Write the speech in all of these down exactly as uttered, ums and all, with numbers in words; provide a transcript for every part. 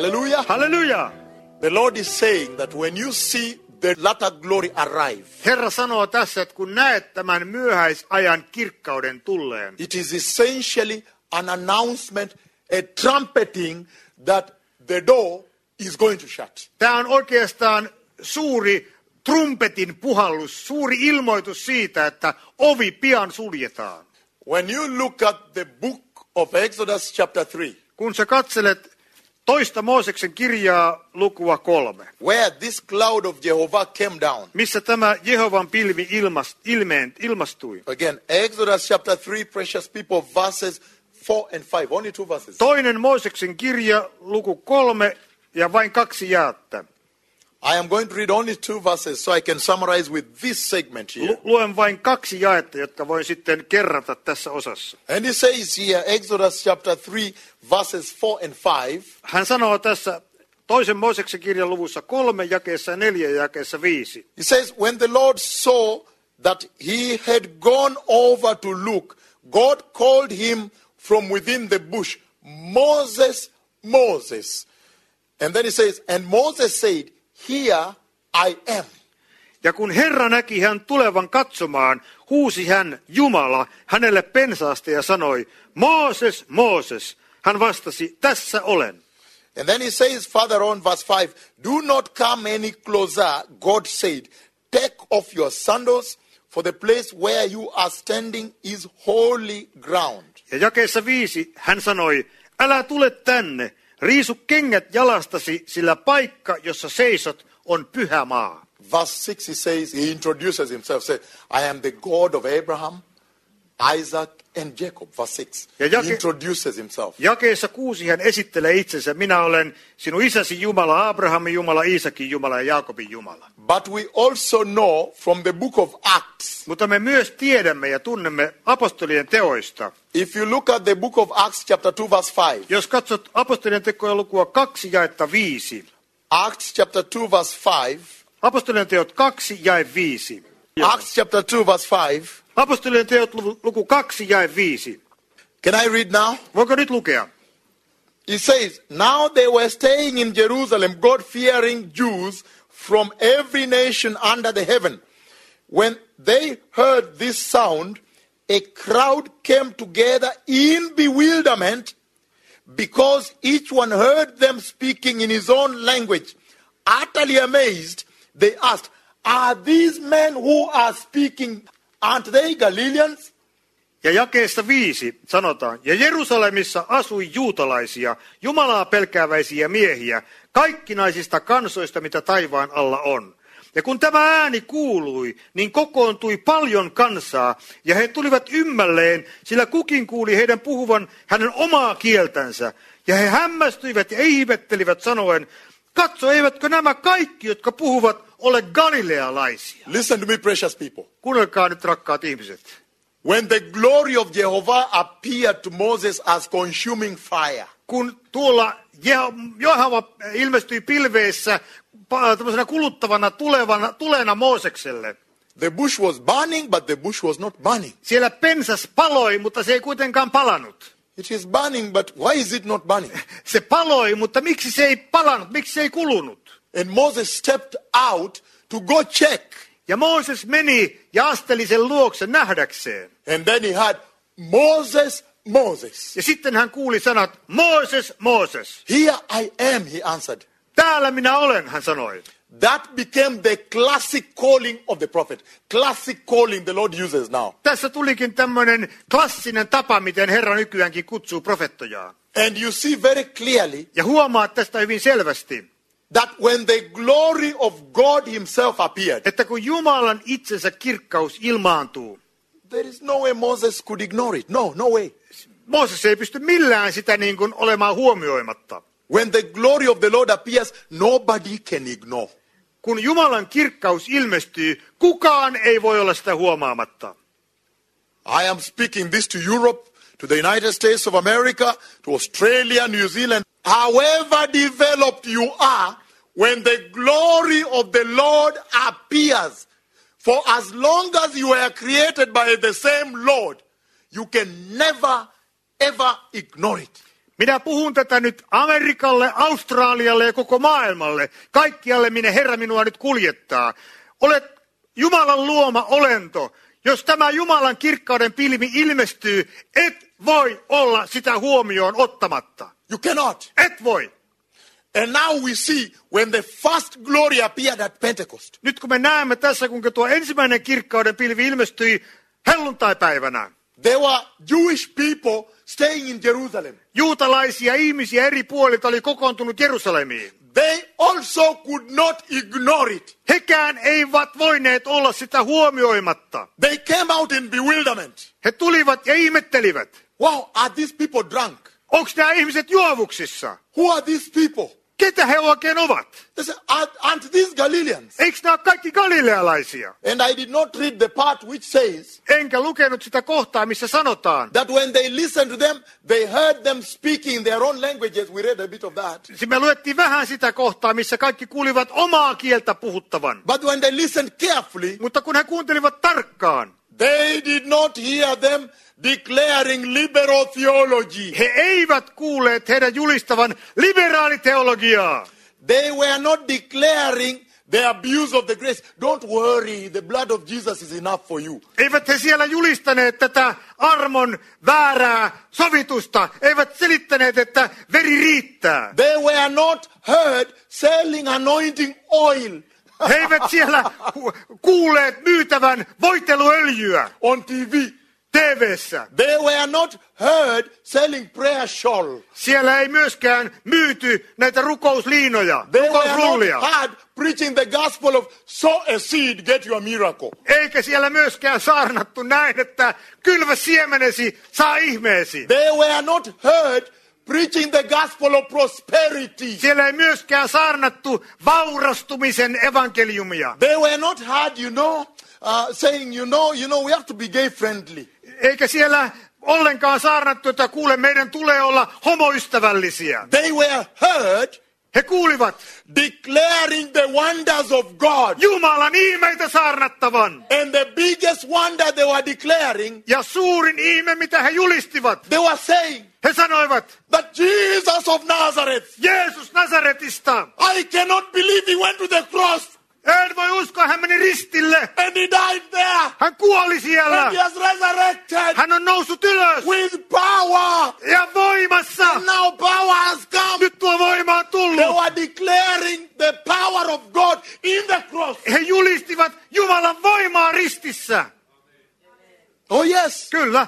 Hallelujah. Halleluja! The Lord is saying that when you see the latter glory arrive, Herra sanoo tässä, että kun näet tämän myöhäisajan kirkkauden tulleen, it is essentially an announcement, a trumpeting that the door is going to shut. tämä on oikeastaan suuri trumpetin puhallus, suuri ilmoitus siitä, että ovi pian suljetaan. When you look at the book of Exodus chapter three, Kun sä katselet toista Mooseksen kirjaa lukua kolme, where this cloud of Jehovah came down. missä tämä Jehovan pilvi ilmas, ilmeen, ilmastui. Again, Exodus chapter three, precious people, verses four and five. Only two verses. Toinen Mooseksen kirja luku kolme ja vain kaksi jaetta. I am going to read only two verses so I can summarize with this segment here. Lu- luen vain kaksi jaetta, jotka voin sitten kerrata tässä osassa. And he says here, Exodus chapter three, verses four and five. Hän sanoo tässä toisen Mooseksen kirjan luvussa kolme, jakeessa neljä ja jakeessa viisi. He says, when the Lord saw that he had gone over to look, God called him from within the bush, Moses, Moses. And then he says, and Moses said, here I am. Ja kun Herra näki hän tulevan katsomaan, huusi hän Jumala hänelle pensaasta ja sanoi, Mooses, Mooses. Hän vastasi, tässä olen. And then he says further on, verse five, do not come any closer, God said, take off your sandals, for the place where you are standing is holy ground. Ja jakeessa viisi hän sanoi, älä tule tänne, riisu kengät jalastasi, sillä paikka, jossa seisot, on pyhä maa. Verse six, he says, he introduces himself, say, I am the God of Abraham, Isaac, and Jacob. Verse six, Ja jake- he introduces himself. Jakeessa kuusi hän esittelee itsensä, minä olen sinun isäsi Jumala, Abrahamin Jumala, Iisakin Jumala ja Jaakobin Jumala. But we also know from the book of Acts, Mutta me myös tiedämme ja tunnemme apostolien teoista. if you look at the book of Acts chapter two, verse five, Jos katsot apostolien tekoja lukua kaksi jaetta viisi, Acts chapter two, verse five, apostolien teot kaksi jae viisi. Acts chapter two, verse five, Apostolien teot luku, luku kaksi jae viisi. can I read now? Voinko nyt lukea? He says, now they were staying in Jerusalem, God-fearing Jews from every nation under the heaven. When they heard this sound, a crowd came together in bewilderment because each one heard them speaking in his own language. Utterly amazed, they asked, are these men who are speaking, aren't they Galileans? Ja jakeessa viisi sanotaan, ja Jerusalemissa asui juutalaisia, Jumalaa pelkääväisiä miehiä, kaikkinaisista kansoista, mitä taivaan alla on. Ja kun tämä ääni kuului, niin kokoontui paljon kansaa, ja he tulivat ymmälleen, sillä kukin kuuli heidän puhuvan hänen omaa kieltänsä. Ja he hämmästyivät ja ihmettelivät sanoen, katso, eivätkö nämä kaikki, jotka puhuvat, ole galilealaisia? Listen to me, precious people. Kuunnelkaa nyt, rakkaat ihmiset. When the glory of Jehovah appeared to Moses as consuming fire, Kun tuolla Jehova ilmestyi pilveessä tämmöisenä kuluttavana tulevana, tulena Moosekselle. the bush was burning, but the bush was not burning. Siellä pensas paloi, mutta se ei kuitenkaan palanut. It is burning, but why is it not burning? Se paloi, mutta miksi se ei palanut, miksi se ei kulunut? And Moses stepped out to go check. Ja Mooses meni ja asteli sen luokse nähdäkseen. And then he had, Moses, Moses. Ja sitten hän kuuli sanat, Mooses, Mooses. Here I am, he answered. Täällä minä olen, hän sanoi. That became the classic calling of the prophet. Classic calling the Lord uses now. Tässä tulikin tämmöinen klassinen tapa, miten Herra nykyäänkin kutsuu profettojaan. And you see very clearly Ja huomaat tästä hyvin selvästi, that when the glory of God himself appeared, että kun Jumalan itsensä kirkkaus ilmaantuu, there is no way Moses could ignore it. No, no way. Mooses ei pysty millään sitä niin kuin olemaan huomioimatta. When the glory of the Lord appears, nobody can ignore. Kun Jumalan kirkkaus ilmestyy, kukaan ei voi olla sitä huomaamatta. I am speaking this to Europe, to the United States of America, to Australia, New Zealand. However developed you are, when the glory of the Lord appears, for as long as you are created by the same Lord, you can never, ever ignore it. Minä puhun tätä nyt Amerikalle, Australialle ja koko maailmalle. Kaikkialle, minne Herra minua nyt kuljettaa. Olet Jumalan luoma olento. Jos tämä Jumalan kirkkauden pilvi ilmestyy, et voi olla sitä huomioon ottamatta. You cannot. Et voi. And now we see when the first glory appeared at Pentecost. Nyt kun me näemme tässä, kuinka tuo ensimmäinen kirkkauden pilvi ilmestyi helluntaipäivänä. There were Jewish people staying in Jerusalem. Juutalaisia ihmisiä eri puolilta oli kokoontunut Jerusalemiin. They also could not ignore it. Hekään eivät voineet olla sitä huomioimatta. They came out in bewilderment. He tulivat ja ihmettelivät. Wow, are these people drunk? Onko nämä ihmiset juovuksissa? Who are these people? Ketä he oikein ovat? They said, aren't these Galileans? Eikö nämä ole kaikki galilealaisia? And I did not read the part which says Enkä lukenut sitä kohtaa, missä sanotaan. that when they listened to them, they heard them speaking their own languages. We read a bit of that. Siis me luettiin vähän sitä kohtaa, missä kaikki kuulivat omaa kieltä puhuttavan. But when they listened carefully, Mutta kun he kuuntelivat tarkkaan, they did not hear them declaring liberal theology. he eivät kuulleet heidän julistavan liberaaliteologiaa. They were not declaring the abuse of the grace. Don't worry, the blood of Jesus is enough for you. Eivät he siellä julistaneet tätä armon väärää sovitusta. Eivät selittäneet, että veri riittää. They were not heard selling anointing oil He eivät siellä kuulleet myytävän voiteluöljyä on T V. T V:ssä. They were not heard selling prayer shawl. Siellä ei myöskään myyty näitä rukousliinoja, They were rukousrullia. not heard preaching the gospel of sow a seed, get your miracle. Eikä siellä myöskään saarnattu näin, että kylvä siemenesi, saa ihmeesi. They were not heard preaching the gospel of prosperity. Siellä ei myöskään saarnattu vaurastumisen evankeliumia. They were not heard, you know, uh, saying, you know, you know, we have to be gay friendly. Eikä siellä ollenkaan saarnattu, että kuule, meidän tulee olla homoystävällisiä. They were heard He kuulivat declaring the wonders of God. Jumalan ihmeitä saarnattavan. And the biggest wonder they were declaring, Ja suurin ihme, mitä he julistivat, they were saying he sanoivat, that Jesus of Nazareth, Jeesus Nasaretista. I cannot believe he went to the cross En voi uskoa, hän meni ristille. and he died there Hän kuoli siellä. and he has resurrected Hän on noussut ylös. with power. Ja voimassa. And now power has come. Nyt tuo voima on They tullut. were declaring the power of God in the cross. He julistivat Jumalan voimaa ristissä. Oh yes. Kyllä.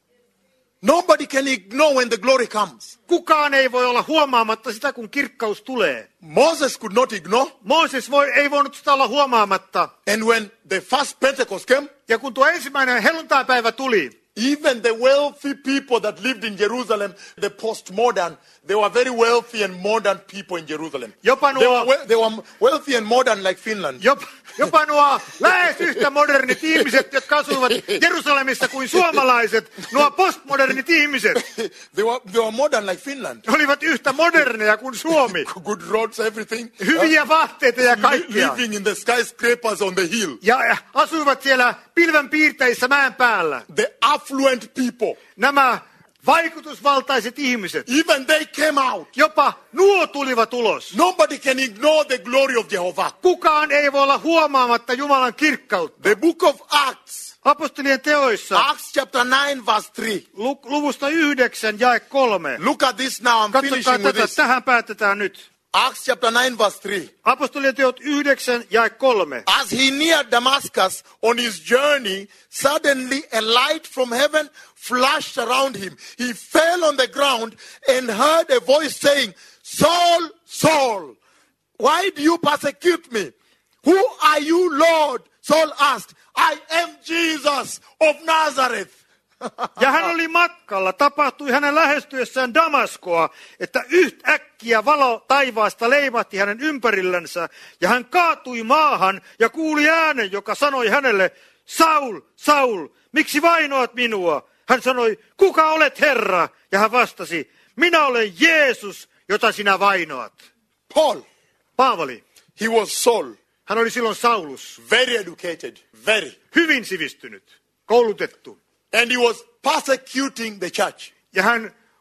Nobody can ignore when the glory comes. Kukaan ei voi olla huomaamatta sitä, kun kirkkaus tulee. Moses could not ignore. Mooses voi, ei voinut sitä olla huomaamatta. And when the first Pentecost came, Ja kun tuo ensimmäinen helluntaipäivä tuli, even the wealthy people that lived in Jerusalem, the postmodern, they were very wealthy and modern people in Jerusalem. Jopa They nuo- were, we- they were wealthy and modern like Finland. jopa, jopa nuo lähes yhtä modernit ihmiset, jotka asuivat Jerusalemissa kuin suomalaiset, nuo postmodernit ihmiset, they, were, they were modern like Finland. olivat yhtä moderneja kuin Suomi. Good roads, everything. Hyviä vaatteita ja Li- kaikkia. living in the skyscrapers on the hill. Ja asuivat siellä pilvenpiirteissä mäen päällä. The affluent people. Nämä vaikutusvaltaiset ihmiset, Even they came out. jopa nuo tulivat ulos. Nobody can ignore the glory of Jehovah. Kukaan ei voi olla huomaamatta Jumalan kirkkautta. The book of Acts, Apostolien teoissa, Acts chapter nine verse three. lu- luvusta yhdeksän jae kolme. Look at this now, I'm Katsokaa finishing with tätä, this. tähän päätetään nyt. Acts chapter nine verse three. Apostolien teot yhdeksän jae kolme. As he neared Damascus on his journey, suddenly a light from heaven flashed around him. He fell on the ground and heard a voice saying, Saul, Saul, why do you persecute me? Who are you, Lord? Saul asked. I am Jesus of Nazareth. Ja hän oli matkalla, tapahtui hänen lähestyessään Damaskoa, että yhtäkkiä valo taivaasta leimahti hänen ympärillänsä, ja hän kaatui maahan ja kuuli äänen, joka sanoi hänelle, Saul, Saul, miksi vainoat minua? Hän sanoi, kuka olet Herra? Ja hän vastasi, minä olen Jeesus, jota sinä vainoat. Paul, Paavali, he was Saul, hän oli silloin Saulus, very educated, very. hyvin sivistynyt, koulutettu. And he was persecuting the church. Ja hän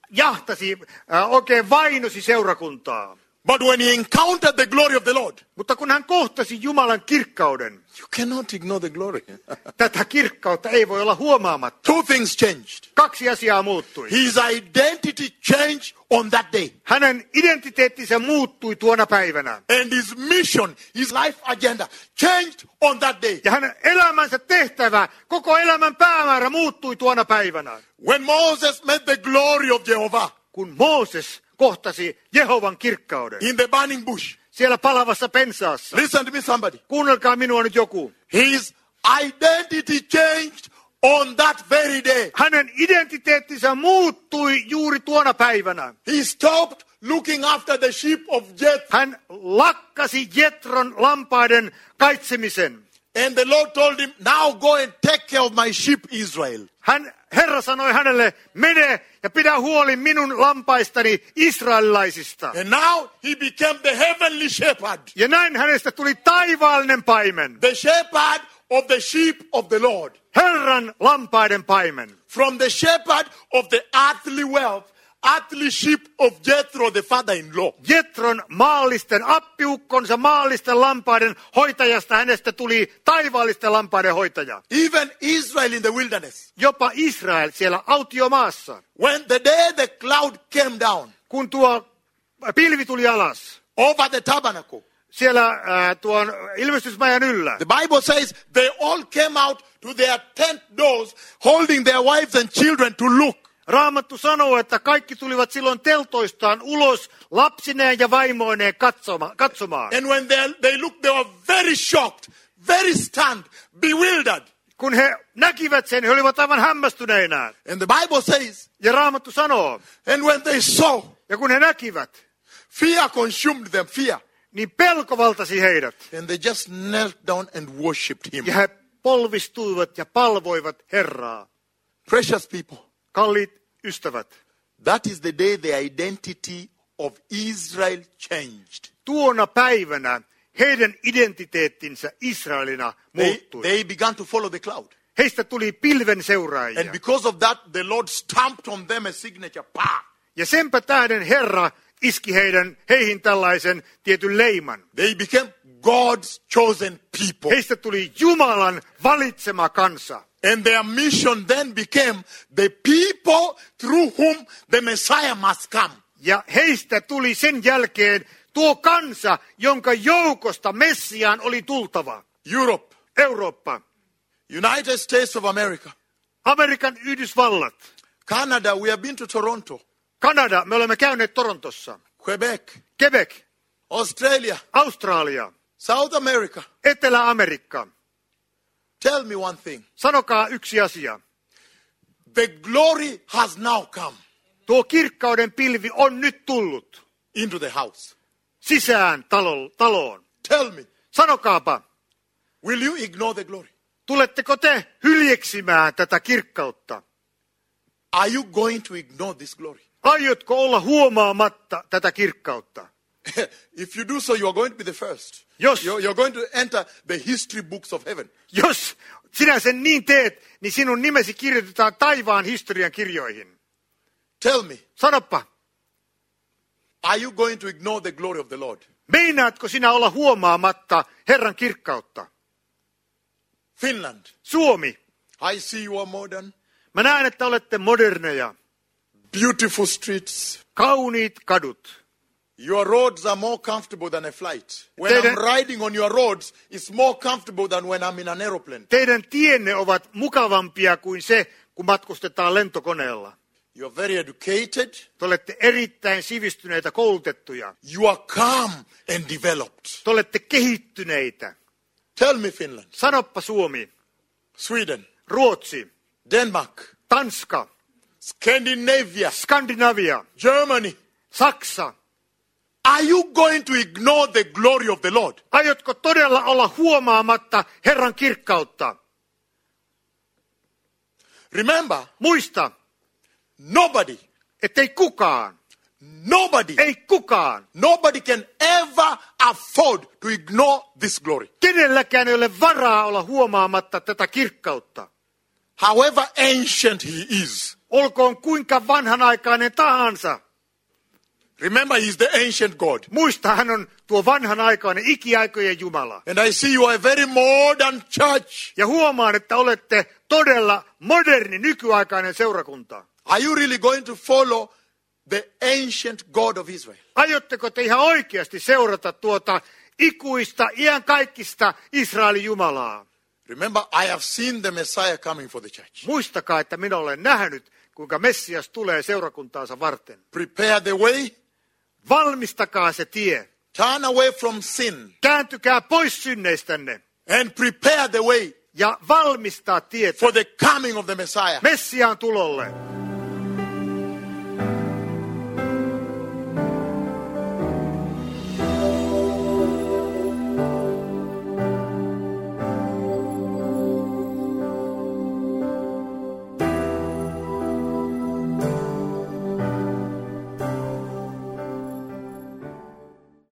jahtasi, äh, oikein vainosi seurakuntaa. But when he encountered the glory of the Lord, Mutta kun hän kohtasi Jumalan kirkkauden, you cannot ignore the glory. tätä kirkkautta ei voi olla huomaamatta. Two things changed. Kaksi asiaa muuttui. His identity changed on that day. Hänen identiteettinsä muuttui tuona päivänä. And his mission, his life agenda changed on that day. Ja hänen elämänsä tehtävä, koko elämän päämäärä muuttui tuona päivänä. When Moses met the glory of Jehovah Kun Mooses kohtasi Jehovan kirkkauden in the burning bush. siellä palavassa pensaassa. Listen to me, somebody. Kuunnelkaa minua nyt joku. His identity changed on that very day. Hänen identiteettinsä muuttui juuri tuona päivänä. He stopped looking after the sheep of Jethro. Hän lakkasi Jetron lampaiden kaitsemisen. And the Lord told him, now go and take care of my sheep Israel. Hän, Herra sanoi hänelle, mene ja pidä huoli minun lampaistani israelilaisista. And now he became the heavenly shepherd. Ja näin hänestä tuli taivaallinen paimen. The shepherd of the sheep of the Lord. Herran lampaiden paimen. From the shepherd of the earthly wealth, earthly sheep of Jethro, the father-in-law. Jetron maallisten appiukkonsa, maallisten lampaiden hoitajasta hänestä tuli taivaallisten lampaiden hoitaja. Even Israel in the wilderness. Jopa Israel siellä autiomaassa. When the day the cloud came down Kun tuo pilvi tuli alas, over the tabernacle, siellä äh, tuon ilmestysmajan yllä. the Bible says they all came out to their tent doors, holding their wives and children to look. Raamattu sanoo, että kaikki tulivat silloin teltoistaan ulos lapsineen ja vaimoineen katsoma, katsomaan. And when they, they looked, they were very shocked, very stunned, bewildered. Kun he näkivät sen, he olivat aivan hämmästyneinä. And the Bible says, Ja Raamattu sanoo, and when they saw, ja kun he näkivät, fear consumed them, fear. niin pelko valtasi heidät. And they just knelt down and worshipped him. Ja he polvistuivat ja palvoivat Herraa. Precious people, Kalliit ystävät, that is the day the identity of Israel changed. tuona päivänä heidän identiteettinsä Israelina They, muuttui. they began to follow the cloud. Heistä tuli pilven seuraajia. And because of that, the Lord stamped on them a signature. Pa! Ja senpä tähden Herra iski heidän, heihin tällaisen tietyn leiman. They became God's chosen people. Heistä tuli Jumalan valitsema kansa. And their mission then became the people through whom the Messiah must come. Ja heistä tuli sen jälkeen tuo kansa, jonka joukosta Messiaan oli tultava. Europe, Eurooppa, United States of America, Amerikan Yhdysvallat, Canada, we have been to Toronto, Kanada, me olemme käyneet Torontossa, Quebec, Quebec, Australia, Australia, South America. Etelä-Amerikka. Tell me one thing. Sanokaa yksi asia. The glory has now come Tuo kirkkauden pilvi on nyt tullut into the house. sisään talo, taloon. Tell me, Sanokaapa, will you ignore the glory? tuletteko te hyljeksimään tätä kirkkautta? Are you going to ignore this glory? Aiotko olla huomaamatta tätä kirkkautta? If you do so, you are going to be the first. Jos, You're, you're going to enter the history books of heaven. jos sinä sen niin teet, niin sinun nimesi kirjoitetaan taivaan historian kirjoihin. Tell me, Sanoppa, are you going to ignore the glory of the Lord? meinaatko sinä olla huomaamatta Herran kirkkautta? Finland, Suomi, I see you are modern. mä näen, että olette moderneja. Beautiful streets. Kauniit kadut. Your roads are more comfortable than a flight. When Teidän- I'm riding on your roads, it's more comfortable than when I'm in an aeroplane. Teidän tienne ovat mukavampia kuin se, kun matkustetaan lentokoneella. You're very educated. Te olette erittäin sivistyneitä, koulutettuja. You are calm and developed. Te olette kehittyneitä. Tell me, Finland, Sanoppa Suomi, Sweden, Ruotsi, Denmark, Tanska, Scandinavia, Skandinavia, Germany. Saksa. Are you going to ignore the glory of the Lord? Aiotko todella olla huomaamatta Herran kirkkautta? Remember, Muista, nobody, ettei kukaan, nobody, ei kukaan, nobody can ever afford to ignore this glory. kenelläkään ei ole varaa olla huomaamatta tätä kirkkautta. However ancient he is, olkoon kuinka vanhanaikainen tahansa. Remember, he is the ancient God. Muista, hän on tuo vanhanaikainen ikiaikojen Jumala. And I see you are a very modern church. Ja huomaan, että olette todella moderni, nykyaikainen seurakunta. Are you really going to follow the ancient God of Israel? Aiotteko te ihan oikeasti seurata tuota ikuista, iankaikkista Israelin Jumalaa? Remember, I have seen the Messiah coming for the church. Muistakaa, että minä olen nähnyt, kuinka Messias tulee seurakuntaansa varten. Prepare the way. Valmistakaa se tie. Turn away from sin. Kääntykää pois synneistänne. And prepare the way Ja valmistaa tietä for the coming of the Messiah. Messiaan tulolle.